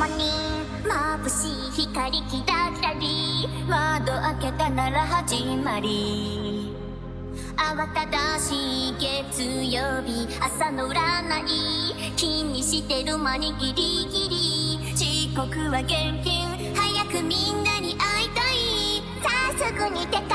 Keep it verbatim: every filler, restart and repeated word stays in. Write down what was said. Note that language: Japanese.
モに眩しい光キラキラリ窓開けたなら始まり慌ただしい月曜日朝の占い気にしてる間にギリギリ遅刻は厳禁早くみんなに会いたいさあすぐに手